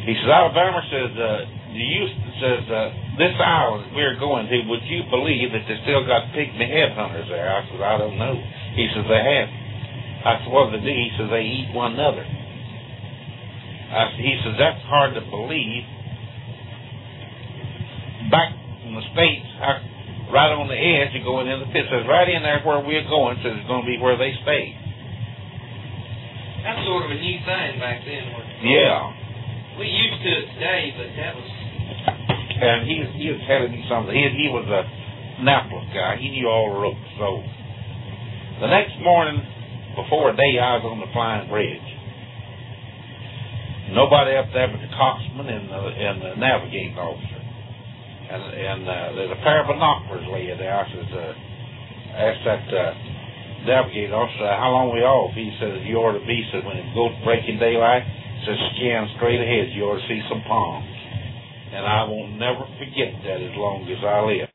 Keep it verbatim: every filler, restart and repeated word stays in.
He says, Alabama says, uh, do you, says, uh, this island we're going to, would you believe that they still got pygmy headhunters there? I said, I don't know. He says, they have. I said, what do they do? He says, they eat one another. I said, he says, that's hard to believe. Back in the States, I, right on the edge, you're going in the pit. Says, right in there where we're going, says it's going to be where they stay. That's sort of a new thing back then. Yeah. We used to it today, but that was... And he, he was telling me something. He, he was a Annapolis guy. He knew all the ropes. So the next morning, before day, I was on the flying bridge. Nobody up there but the coxswain and the, and the navigating officer. And, and uh, there's a pair of binoculars laying there. I says, uh, asked that uh, navigating officer, how long we off? He says, you ought to be, says, when it goes breaking daylight, says, scan straight ahead, you ought to see some palms. And I will never forget that as long as I live.